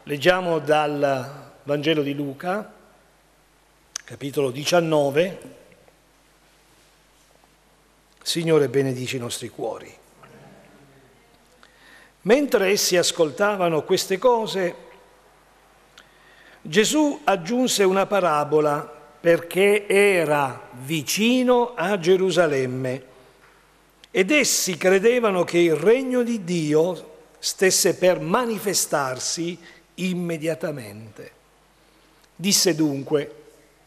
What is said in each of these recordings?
Leggiamo dal Vangelo di Luca, capitolo 19. Signore, benedici i nostri cuori. Mentre essi ascoltavano queste cose, Gesù aggiunse una parabola perché era vicino a Gerusalemme ed essi credevano che il regno di Dio stesse per manifestarsi immediatamente. Disse dunque: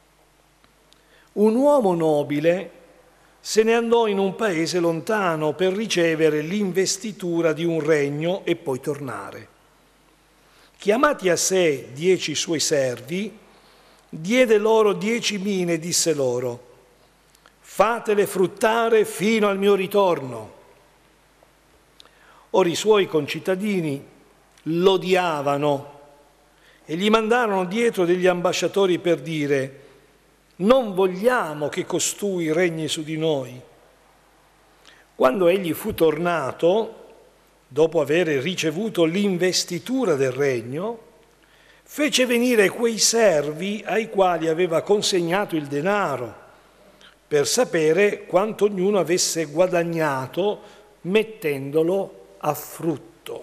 un uomo nobile se ne andò in un paese lontano per ricevere l'investitura di un regno e poi tornare. Chiamati a sé 10 suoi servi, diede loro 10 mine e disse loro: fatele fruttare fino al mio ritorno. Ora i suoi concittadini lo odiavano e gli mandarono dietro degli ambasciatori per dire: non vogliamo che costui regni su di noi. Quando egli fu tornato, dopo aver ricevuto l'investitura del regno, fece venire quei servi ai quali aveva consegnato il denaro, per sapere quanto ognuno avesse guadagnato mettendolo a frutto.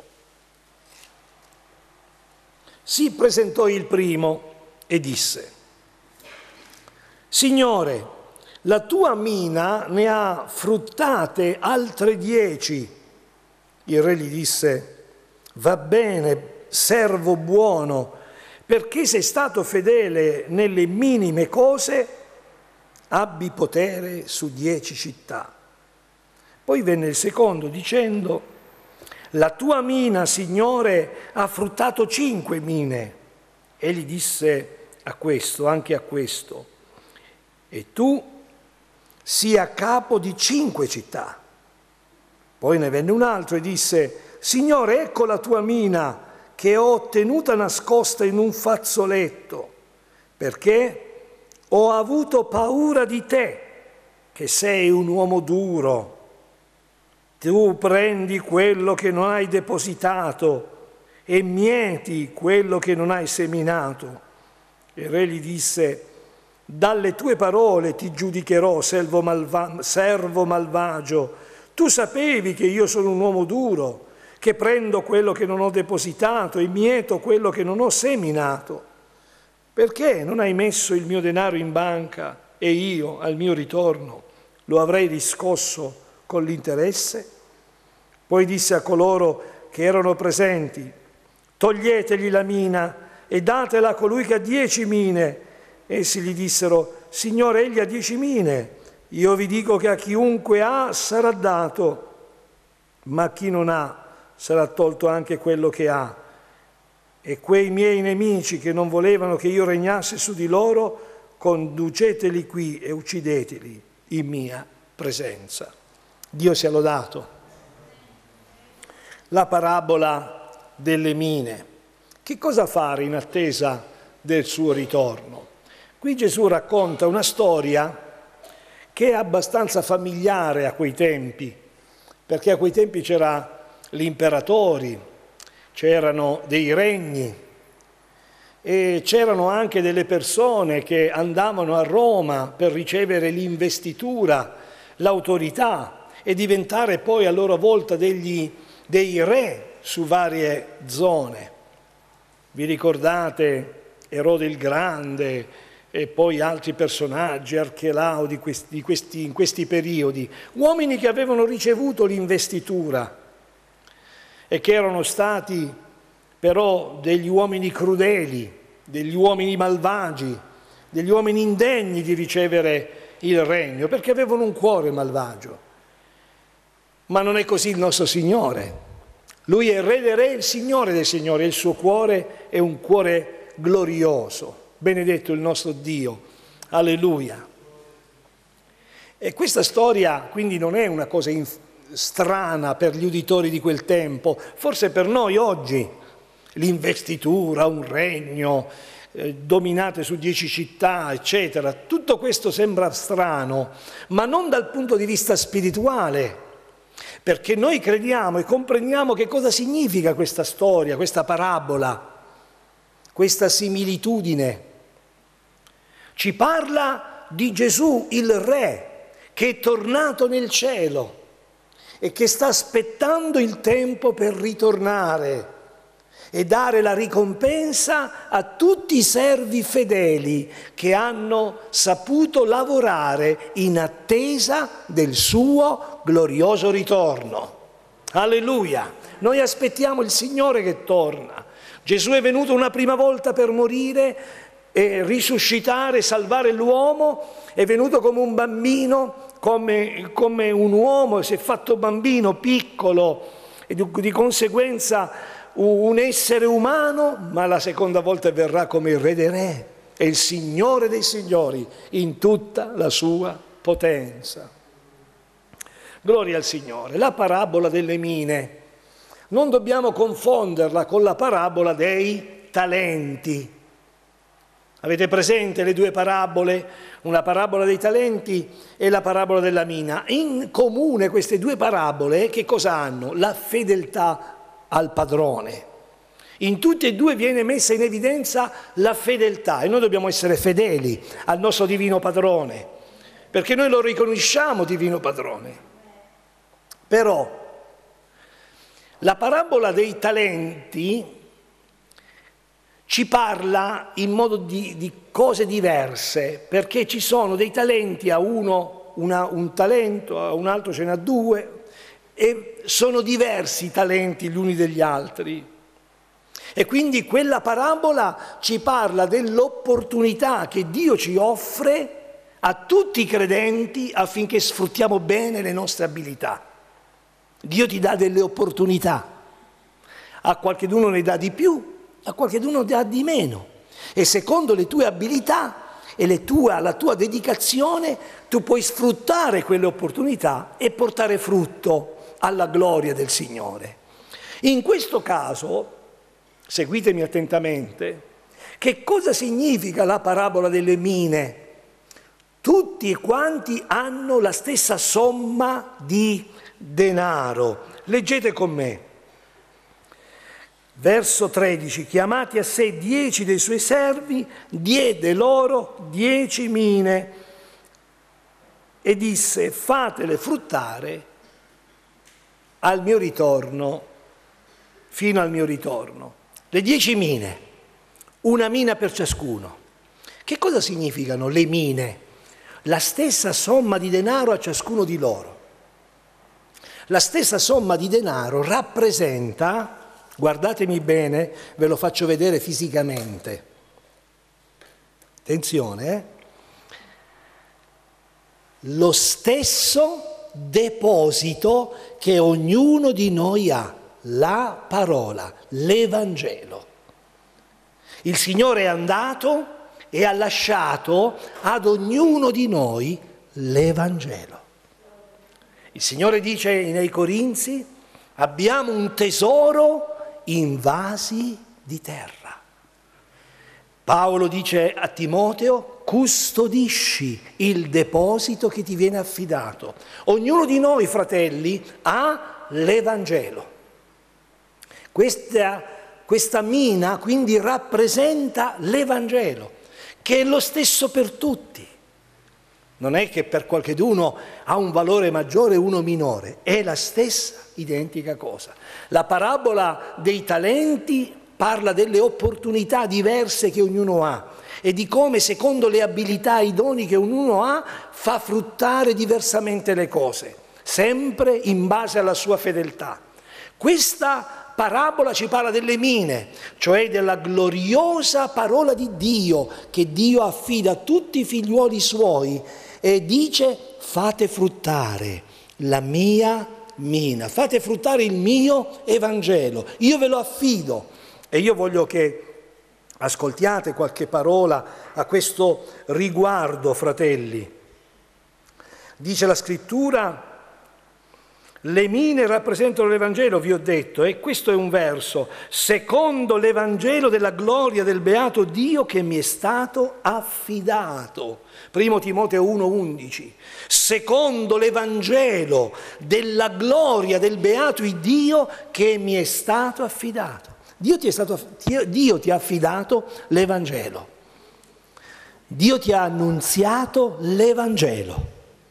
Si presentò il primo e disse: Signore, la tua mina ne ha fruttate altre 10. Il re gli disse: va bene, servo buono, perché sei stato fedele nelle minime cose, abbi potere su 10 città. Poi venne il secondo dicendo: la tua mina, Signore, ha fruttato 5 mine. Egli disse anche a questo: e tu sia capo di 5 città. Poi ne venne un altro e disse: Signore, ecco la tua mina che ho tenuta nascosta in un fazzoletto, perché ho avuto paura di te, che sei un uomo duro. Tu prendi quello che non hai depositato e mieti quello che non hai seminato. E il re gli disse: dalle tue parole ti giudicherò, servo malvagio. Tu sapevi che io sono un uomo duro, che prendo quello che non ho depositato e mieto quello che non ho seminato. Perché non hai messo il mio denaro in banca e io, al mio ritorno, lo avrei riscosso con l'interesse? Poi disse a coloro che erano presenti: toglietegli la mina e datela a colui che ha 10 mine. Essi gli dissero: Signore, egli ha 10 mine. Io vi dico che a chiunque ha sarà dato, ma a chi non ha sarà tolto anche quello che ha. E quei miei nemici che non volevano che io regnasse su di loro, conduceteli qui e uccideteli in mia presenza. Dio sia lodato. La parabola delle mine. Che cosa fare in attesa del suo ritorno? Qui Gesù racconta una storia che è abbastanza familiare a quei tempi, perché a quei tempi c'erano gli imperatori, c'erano dei regni e c'erano anche delle persone che andavano a Roma per ricevere l'investitura, l'autorità e diventare poi a loro volta dei re su varie zone. Vi ricordate Erode il Grande e poi altri personaggi, Archelao in questi periodi, uomini che avevano ricevuto l'investitura e che erano stati però degli uomini crudeli, degli uomini malvagi, degli uomini indegni di ricevere il regno, perché avevano un cuore malvagio. Ma non è così il nostro Signore. Lui è il Re dei Re, il Signore dei Signori, e il suo cuore è un cuore glorioso. Benedetto il nostro Dio. Alleluia. E questa storia quindi non è una cosa strana per gli uditori di quel tempo, forse per noi oggi. L'investitura, un regno, dominate su 10 città, eccetera. Tutto questo sembra strano, ma non dal punto di vista spirituale, perché noi crediamo e comprendiamo che cosa significa questa storia, questa parabola. questa similitudine. Ci parla di Gesù, il Re, che è tornato nel cielo e che sta aspettando il tempo per ritornare e dare la ricompensa a tutti i servi fedeli che hanno saputo lavorare in attesa del suo glorioso ritorno. Alleluia! Noi aspettiamo il Signore che torna. Gesù è venuto una prima volta per morire e risuscitare, salvare l'uomo, è venuto come un bambino, come un uomo, si è fatto bambino piccolo e di conseguenza un essere umano, ma la seconda volta verrà come il Re dei Re e il Signore dei Signori in tutta la sua potenza. Gloria al Signore. La parabola delle mine non dobbiamo confonderla con la parabola dei talenti. Avete presente le due parabole? Una parabola dei talenti e la parabola della mina. In comune queste due parabole che cosa hanno? La fedeltà al padrone. In tutte e due viene messa in evidenza la fedeltà e noi dobbiamo essere fedeli al nostro divino padrone, perché noi lo riconosciamo divino padrone. Però la parabola dei talenti ci parla in modo di cose diverse, perché ci sono dei talenti, a uno un talento, a un altro ce n'ha due, e sono diversi i talenti gli uni degli altri. E quindi quella parabola ci parla dell'opportunità che Dio ci offre a tutti i credenti affinché sfruttiamo bene le nostre abilità. Dio ti dà delle opportunità, a qualcheduno ne dà di più, a qualcheduno dà di meno, e secondo le tue abilità e la tua dedicazione tu puoi sfruttare quelle opportunità e portare frutto alla gloria del Signore. In questo caso, seguitemi attentamente, che cosa significa la parabola delle mine? Tutti quanti hanno la stessa somma di denaro. Leggete con me. Verso 13, chiamati a sé 10 dei suoi servi, diede loro 10 mine e disse: fatele fruttare al mio ritorno, fino al mio ritorno. Le 10 mine, una mina per ciascuno. Che cosa significano le mine? La stessa somma di denaro a ciascuno di loro. La stessa somma di denaro rappresenta, guardatemi bene, ve lo faccio vedere fisicamente. Attenzione, lo stesso deposito che ognuno di noi ha, la parola, l'Evangelo. Il Signore è andato e ha lasciato ad ognuno di noi l'Evangelo. Il Signore dice nei Corinzi: abbiamo un tesoro in vasi di terra. Paolo dice a Timoteo: custodisci il deposito che ti viene affidato. Ognuno di noi, fratelli, ha l'Evangelo. Questa mina quindi rappresenta l'Evangelo, che è lo stesso per tutti. Non è che per qualcheduno ha un valore maggiore e uno minore, è la stessa identica cosa. La parabola dei talenti parla delle opportunità diverse che ognuno ha e di come, secondo le abilità e i doni che ognuno ha, fa fruttare diversamente le cose, sempre in base alla sua fedeltà. Questa parabola ci parla delle mine, cioè della gloriosa parola di Dio che Dio affida a tutti i figliuoli suoi e dice: fate fruttare la mia mina, fate fruttare il mio Evangelo, io ve lo affido. E io voglio che ascoltiate qualche parola a questo riguardo, fratelli. Dice la Scrittura: le mine rappresentano l'Evangelo, vi ho detto, e questo è un verso, secondo l'Evangelo della gloria del beato Dio che mi è stato affidato. 1 Timoteo 1,11. Secondo l'Evangelo della gloria del beato Dio che mi è stato affidato. Dio ti ha affidato l'Evangelo. Dio ti ha annunziato l'Evangelo.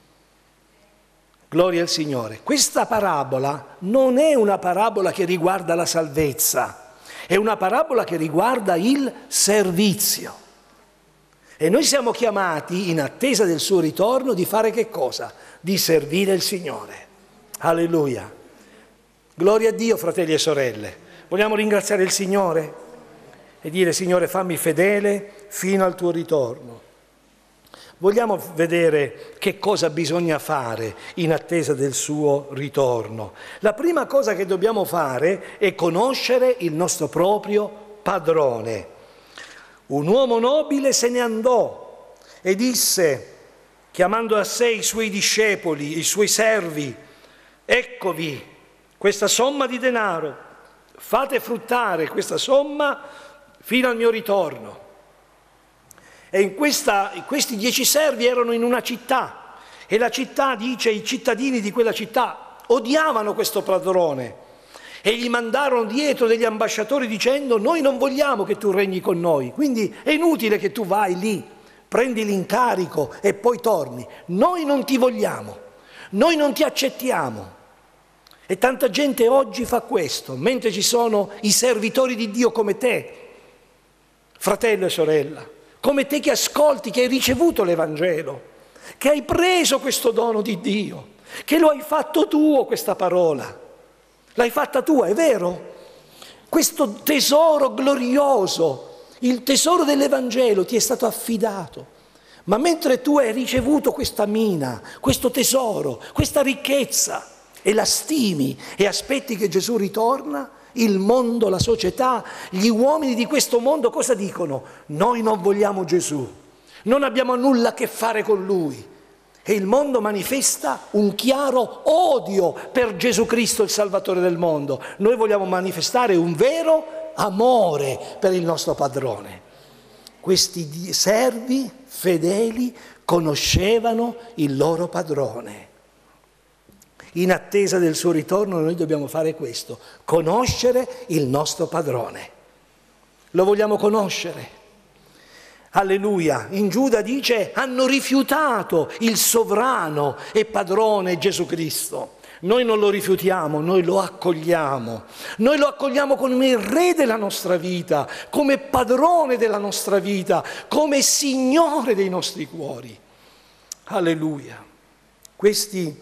Gloria al Signore. Questa parabola non è una parabola che riguarda la salvezza, è una parabola che riguarda il servizio. E noi siamo chiamati, in attesa del suo ritorno, di fare che cosa? Di servire il Signore. Alleluia. Gloria a Dio, fratelli e sorelle. Vogliamo ringraziare il Signore e dire: Signore, fammi fedele fino al tuo ritorno. Vogliamo vedere che cosa bisogna fare in attesa del suo ritorno. La prima cosa che dobbiamo fare è conoscere il nostro proprio padrone. Un uomo nobile se ne andò e disse, chiamando a sé i suoi discepoli, i suoi servi: eccovi questa somma di denaro, fate fruttare questa somma fino al mio ritorno. E questi 10 servi erano in una città, e la città, dice, i cittadini di quella città odiavano questo padrone e gli mandarono dietro degli ambasciatori dicendo: noi non vogliamo che tu regni con noi, quindi è inutile che tu vai lì, prendi l'incarico e poi torni. Noi non ti vogliamo, noi non ti accettiamo. E tanta gente oggi fa questo, mentre ci sono i servitori di Dio come te, fratello e sorella, come te che ascolti, che hai ricevuto l'Evangelo, che hai preso questo dono di Dio, che lo hai fatto tuo questa parola. L'hai fatta tua, è vero? Questo tesoro glorioso, il tesoro dell'Evangelo ti è stato affidato. Ma mentre tu hai ricevuto questa mina, questo tesoro, questa ricchezza, e la stimi e aspetti che Gesù ritorna, il mondo, la società, gli uomini di questo mondo cosa dicono? Noi non vogliamo Gesù, non abbiamo nulla a che fare con Lui. E il mondo manifesta un chiaro odio per Gesù Cristo, il Salvatore del mondo. Noi vogliamo manifestare un vero amore per il nostro padrone. Questi servi fedeli conoscevano il loro padrone. In attesa del suo ritorno noi dobbiamo fare questo: conoscere il nostro padrone. Lo vogliamo conoscere. Alleluia. In Giuda dice: hanno rifiutato il sovrano e padrone Gesù Cristo. Noi non lo rifiutiamo, noi lo accogliamo. Noi lo accogliamo come il re della nostra vita, come padrone della nostra vita, come Signore dei nostri cuori. Alleluia. Questi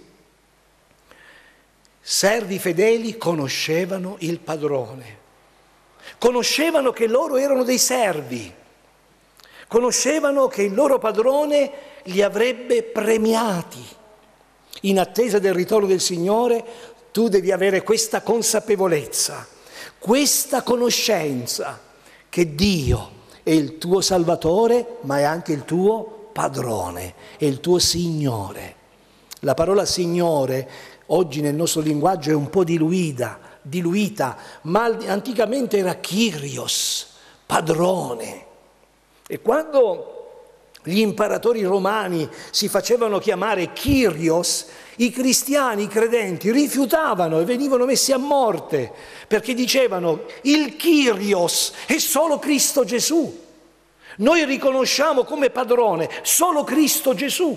servi fedeli conoscevano il padrone, conoscevano che loro erano dei servi, conoscevano che il loro padrone li avrebbe premiati. In attesa del ritorno del Signore tu devi avere questa consapevolezza, questa conoscenza che Dio è il tuo Salvatore, ma è anche il tuo padrone, è il tuo Signore. La parola Signore oggi nel nostro linguaggio è un po' diluita, ma anticamente era Kyrios, padrone. E quando gli imperatori romani si facevano chiamare Kyrios, i cristiani, i credenti, rifiutavano e venivano messi a morte, perché dicevano: il Kyrios è solo Cristo Gesù. Noi riconosciamo come padrone solo Cristo Gesù.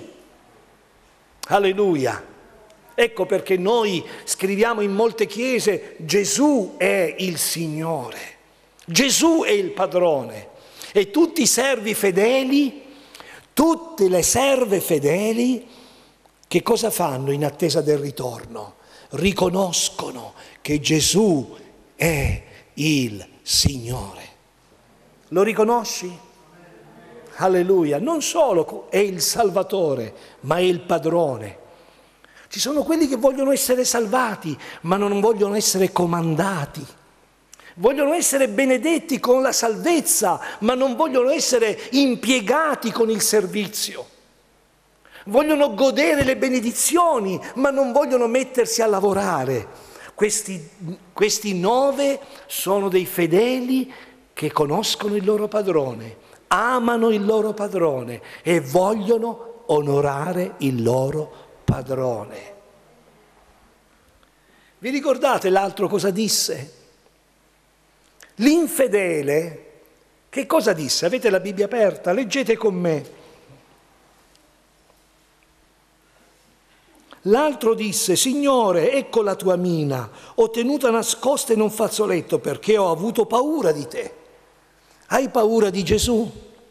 Alleluia. Ecco perché noi scriviamo in molte chiese: Gesù è il Signore, Gesù è il padrone. E tutti i servi fedeli, tutte le serve fedeli, che cosa fanno in attesa del ritorno? Riconoscono che Gesù è il Signore. Lo riconosci? Alleluia. Non solo è il Salvatore, ma è il padrone. Ci sono quelli che vogliono essere salvati, ma non vogliono essere comandati. Vogliono essere benedetti con la salvezza, ma non vogliono essere impiegati con il servizio. Vogliono godere le benedizioni, ma non vogliono mettersi a lavorare. Questi 9 sono dei fedeli che conoscono il loro padrone, amano il loro padrone e vogliono onorare il loro padrone. Vi ricordate l'altro cosa disse? L'infedele, che cosa disse? Avete la Bibbia aperta? Leggete con me. L'altro disse: Signore, ecco la tua mina, ho tenuta nascosta in un fazzoletto perché ho avuto paura di te. Hai paura di Gesù?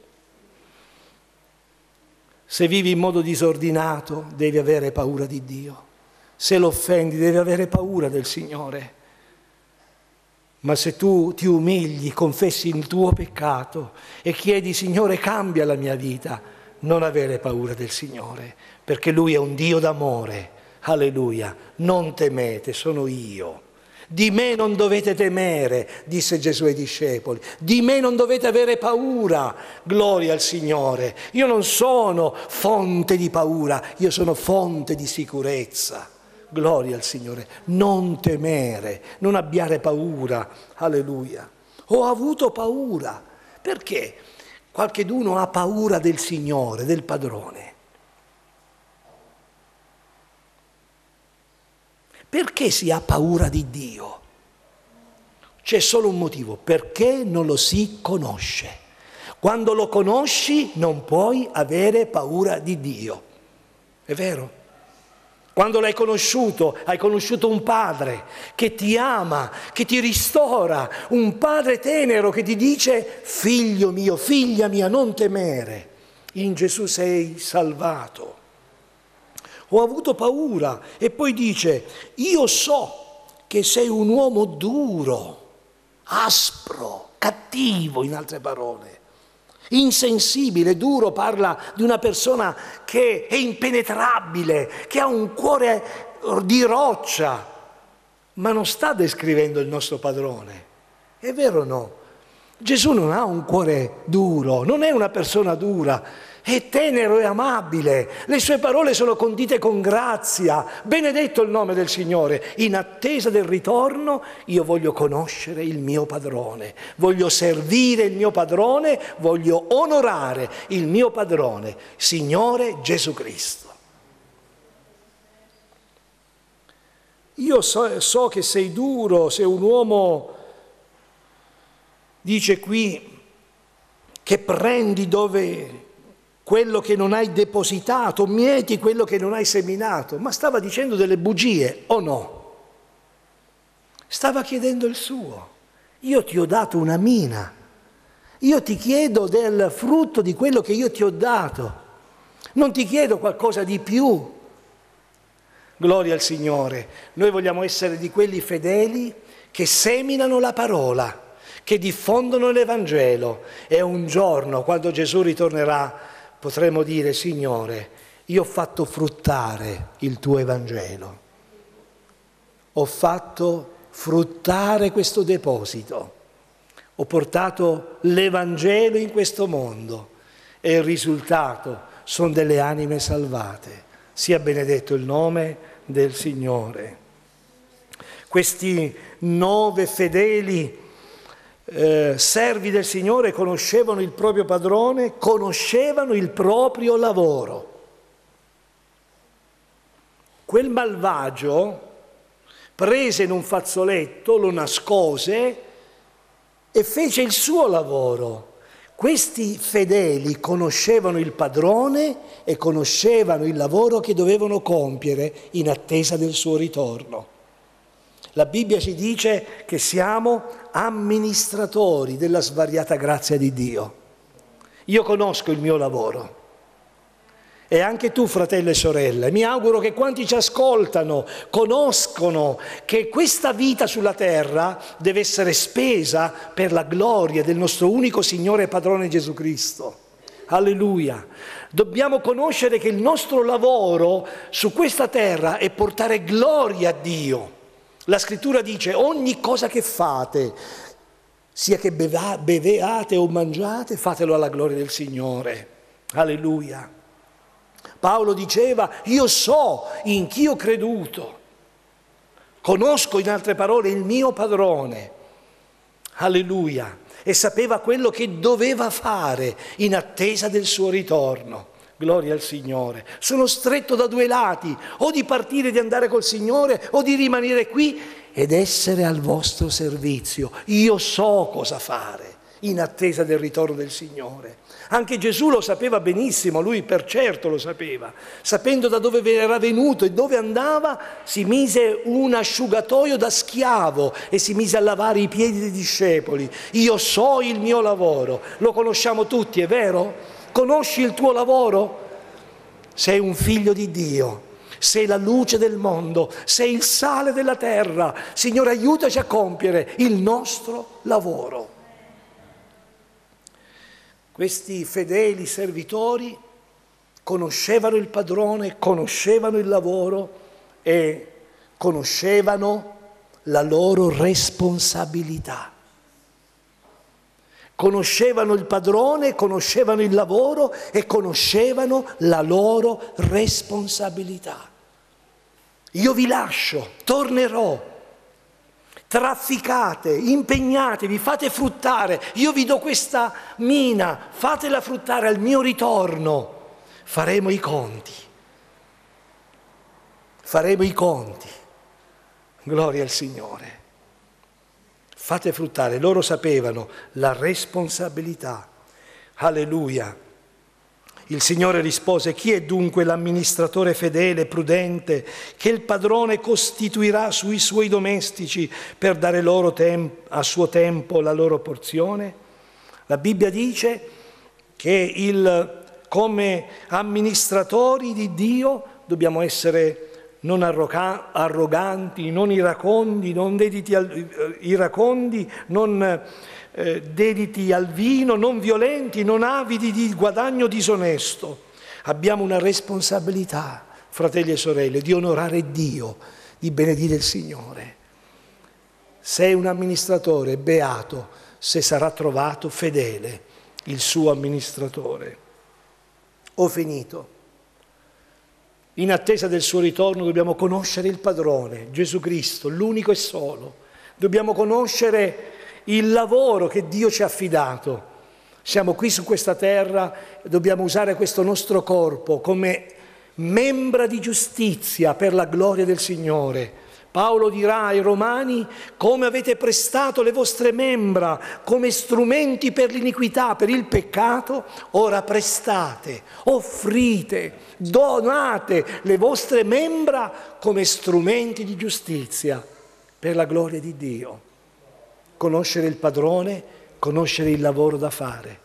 Se vivi in modo disordinato, devi avere paura di Dio. Se lo offendi, devi avere paura del Signore. Ma se tu ti umili, confessi il tuo peccato e chiedi: Signore, cambia la mia vita, non avere paura del Signore, perché Lui è un Dio d'amore. Alleluia. Non temete, sono io. Di me non dovete temere, disse Gesù ai discepoli. Di me non dovete avere paura. Gloria al Signore. Io non sono fonte di paura, io sono fonte di sicurezza. Gloria al Signore. Non temere, non abbiare paura. Alleluia. Ho avuto paura. Perché? Qualcheduno ha paura del Signore, del padrone. Perché si ha paura di Dio? C'è solo un motivo: perché non lo si conosce. Quando lo conosci non puoi avere paura di Dio. È vero? Quando l'hai conosciuto, hai conosciuto un padre che ti ama, che ti ristora, un padre tenero che ti dice: figlio mio, figlia mia, non temere, in Gesù sei salvato. Ho avuto paura. E poi dice: io so che sei un uomo duro, aspro, cattivo, in altre parole. Insensibile, duro, parla di una persona che è impenetrabile, che ha un cuore di roccia, ma non sta descrivendo il nostro padrone. È vero o no? Gesù non ha un cuore duro, non è una persona dura, è tenero e amabile, le sue parole sono condite con grazia. Benedetto il nome del Signore. In attesa del ritorno io voglio conoscere il mio padrone, voglio servire il mio padrone, voglio onorare il mio padrone, Signore Gesù Cristo. Io so che sei duro, sei un uomo, dice qui, che prendi dove quello che non hai depositato, mieti quello che non hai seminato. Ma stava dicendo delle bugie, o no? Stava chiedendo il suo. Io ti ho dato una mina, io ti chiedo del frutto di quello che io ti ho dato, non ti chiedo qualcosa di più. Gloria al Signore. Noi vogliamo essere di quelli fedeli che seminano la parola, che diffondono l'Evangelo, e un giorno, quando Gesù ritornerà, potremo dire: Signore, io ho fatto fruttare il tuo Evangelo, ho fatto fruttare questo deposito, ho portato l'Evangelo in questo mondo e il risultato sono delle anime salvate. Sia benedetto il nome del Signore. Questi 9 fedeli servi del Signore conoscevano il proprio padrone, conoscevano il proprio lavoro. Quel malvagio prese in un fazzoletto, lo nascose e fece il suo lavoro. Questi fedeli conoscevano il padrone e conoscevano il lavoro che dovevano compiere in attesa del suo ritorno. La Bibbia ci dice che siamo amministratori della svariata grazia di Dio. Io conosco il mio lavoro. E anche tu, fratello e sorelle, mi auguro che quanti ci ascoltano conoscono che questa vita sulla terra deve essere spesa per la gloria del nostro unico Signore e Padrone Gesù Cristo. Alleluia. Dobbiamo conoscere che il nostro lavoro su questa terra è portare gloria a Dio. La Scrittura dice: ogni cosa che fate, sia che beviate o mangiate, fatelo alla gloria del Signore. Alleluia. Paolo diceva: io so in chi ho creduto, conosco in altre parole il mio padrone. Alleluia. E sapeva quello che doveva fare in attesa del suo ritorno. Gloria al Signore. Sono stretto da due lati, o di partire, di andare col Signore, o di rimanere qui ed essere al vostro servizio. Io so cosa fare in attesa del ritorno del Signore. Anche Gesù lo sapeva benissimo, lui per certo lo sapeva. Sapendo da dove era venuto e dove andava, si mise un asciugatoio da schiavo e si mise a lavare i piedi dei discepoli. Io so il mio lavoro. Lo conosciamo tutti, è vero? Conosci il tuo lavoro? Sei un figlio di Dio, sei la luce del mondo, sei il sale della terra. Signore, aiutaci a compiere il nostro lavoro. Questi fedeli servitori conoscevano il padrone, conoscevano il lavoro e conoscevano la loro responsabilità. Conoscevano il padrone, conoscevano il lavoro e conoscevano la loro responsabilità. Io vi lascio, tornerò. Trafficate, impegnatevi, fate fruttare. Io vi do questa mina, fatela fruttare al mio ritorno. Faremo i conti. Faremo i conti. Gloria al Signore. Fate fruttare. Loro sapevano la responsabilità. Alleluia. Il Signore rispose: chi è dunque l'amministratore fedele e prudente che il padrone costituirà sui suoi domestici per dare loro a suo tempo la loro porzione? La Bibbia dice che come amministratori di Dio dobbiamo essere non arroganti, non iracondi, non dediti dediti al vino, non violenti, non avidi di guadagno disonesto. Abbiamo una responsabilità, fratelli e sorelle, di onorare Dio, di benedire il Signore. Sei un amministratore, beato se sarà trovato fedele il suo amministratore. Ho finito. In attesa del suo ritorno dobbiamo conoscere il padrone, Gesù Cristo, l'unico e solo. Dobbiamo conoscere il lavoro che Dio ci ha affidato. Siamo qui su questa terra e dobbiamo usare questo nostro corpo come membra di giustizia per la gloria del Signore. Paolo dirà ai Romani: come avete prestato le vostre membra come strumenti per l'iniquità, per il peccato, ora prestate, offrite, donate le vostre membra come strumenti di giustizia per la gloria di Dio. Conoscere il padrone, conoscere il lavoro da fare.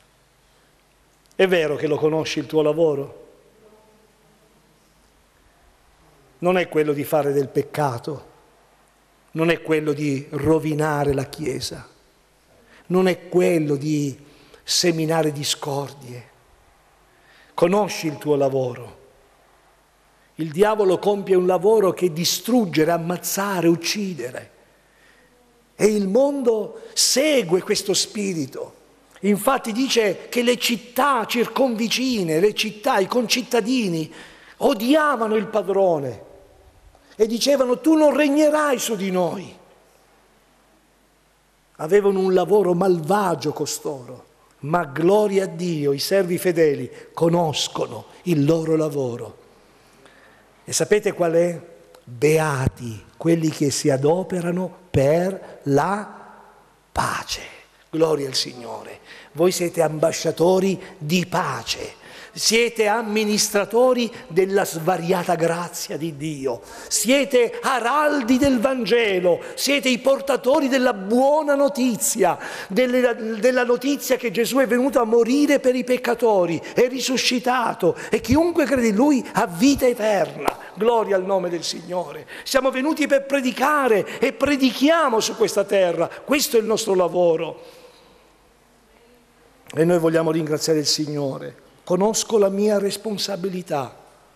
È vero che lo conosci il tuo lavoro? Non è quello di fare del peccato, non è quello di rovinare la Chiesa, non è quello di seminare discordie. Conosci il tuo lavoro. Il diavolo compie un lavoro che è distruggere, ammazzare, uccidere. E il mondo segue questo spirito. Infatti dice che le città circonvicine, le città, i concittadini, odiavano il padrone e dicevano: tu non regnerai su di noi. Avevano un lavoro malvagio costoro, ma gloria a Dio, i servi fedeli conoscono il loro lavoro. E sapete qual è? Beati quelli che si adoperano per la pace. Gloria al Signore. Voi siete ambasciatori di pace. Siete amministratori della svariata grazia di Dio, siete araldi del Vangelo, siete i portatori della buona notizia, della notizia che Gesù è venuto a morire per i peccatori, è risuscitato e chiunque crede in Lui ha vita eterna. Gloria al nome del Signore. Siamo venuti per predicare e predichiamo su questa terra, questo è il nostro lavoro. E noi vogliamo ringraziare il Signore. Conosco la mia responsabilità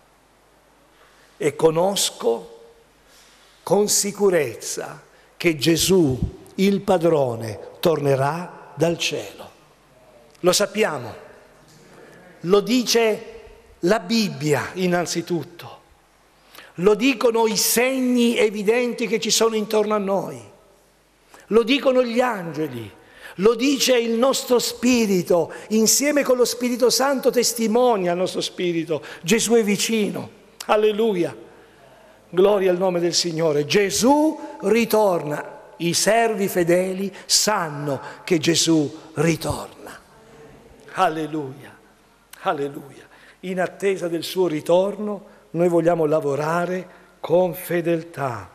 e conosco con sicurezza che Gesù, il padrone, tornerà dal cielo. Lo sappiamo, lo dice la Bibbia innanzitutto, lo dicono i segni evidenti che ci sono intorno a noi, lo dicono gli angeli, Lo dice il nostro spirito, insieme con lo Spirito Santo testimonia al nostro spirito. Gesù è vicino. Alleluia. Gloria al nome del Signore. Gesù ritorna. I servi fedeli sanno che Gesù ritorna. Alleluia. Alleluia. In attesa del suo ritorno noi vogliamo lavorare con fedeltà.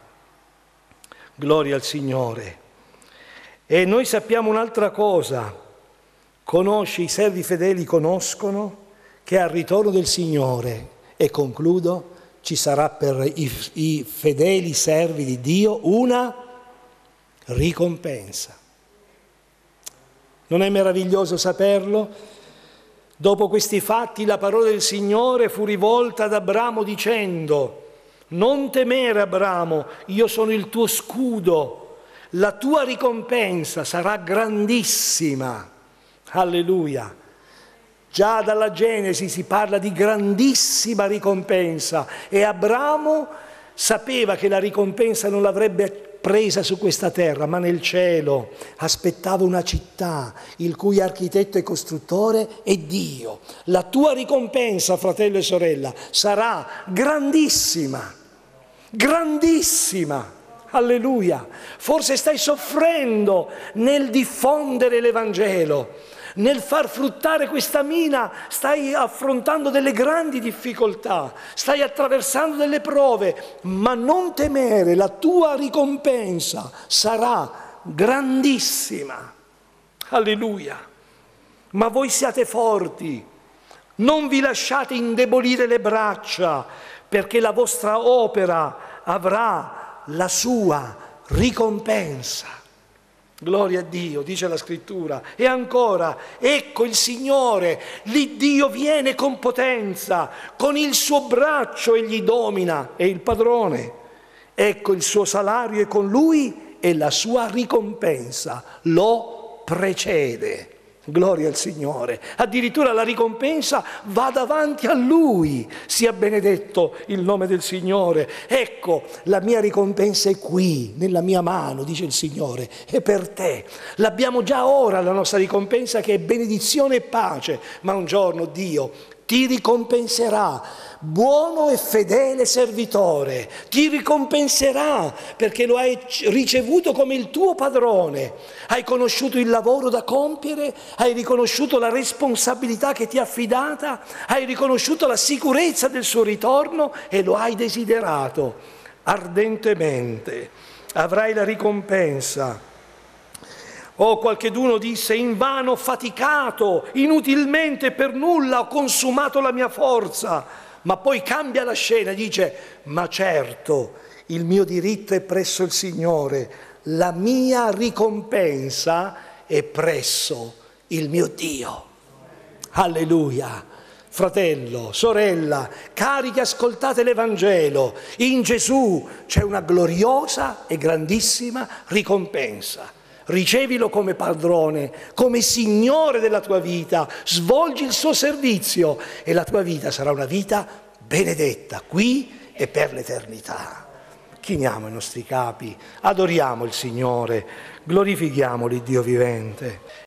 Gloria al Signore. E noi sappiamo un'altra cosa, i servi fedeli conoscono che al ritorno del Signore, e concludo, ci sarà per i fedeli servi di Dio una ricompensa. Non è meraviglioso saperlo? Dopo questi fatti la parola del Signore fu rivolta ad Abramo dicendo: non temere, Abramo, io sono il tuo scudo. La tua ricompensa sarà grandissima. Alleluia. Già dalla Genesi si parla di grandissima ricompensa e Abramo sapeva che la ricompensa non l'avrebbe presa su questa terra, ma nel cielo. Aspettava una città il cui architetto e costruttore è Dio. La tua ricompensa, fratello e sorella, sarà grandissima. Grandissima. Alleluia. Forse stai soffrendo nel diffondere l'Evangelo, nel far fruttare questa mina, stai affrontando delle grandi difficoltà, stai attraversando delle prove, ma non temere, la tua ricompensa sarà grandissima. Alleluia. Ma voi siate forti, non vi lasciate indebolire le braccia, perché la vostra opera avrà la sua ricompensa. Gloria a Dio, dice la Scrittura. E ancora, ecco il Signore, l'Iddio viene con potenza, con il suo braccio egli domina, è il padrone. Ecco il suo salario è con lui e la sua ricompensa lo precede. Gloria al Signore. Addirittura la ricompensa va davanti a Lui. Sia benedetto il nome del Signore. Ecco, la mia ricompensa è qui, nella mia mano, dice il Signore. È per te. L'abbiamo già ora la nostra ricompensa che è benedizione e pace. Ma un giorno Dio ti ricompenserà, buono e fedele servitore, ti ricompenserà perché lo hai ricevuto come il tuo padrone, hai conosciuto il lavoro da compiere, hai riconosciuto la responsabilità che ti ha affidata, hai riconosciuto la sicurezza del suo ritorno e lo hai desiderato ardentemente, avrai la ricompensa. Qualcheduno disse: invano ho faticato, inutilmente, per nulla ho consumato la mia forza. Ma poi cambia la scena e dice: ma certo, il mio diritto è presso il Signore, la mia ricompensa è presso il mio Dio. Alleluia. Fratello, sorella, cari che ascoltate l'Evangelo, in Gesù c'è una gloriosa e grandissima ricompensa. Ricevilo come padrone, come Signore della tua vita, svolgi il suo servizio e la tua vita sarà una vita benedetta, qui e per l'eternità. Chiniamo i nostri capi, adoriamo il Signore, glorifichiamo l'Iddio vivente.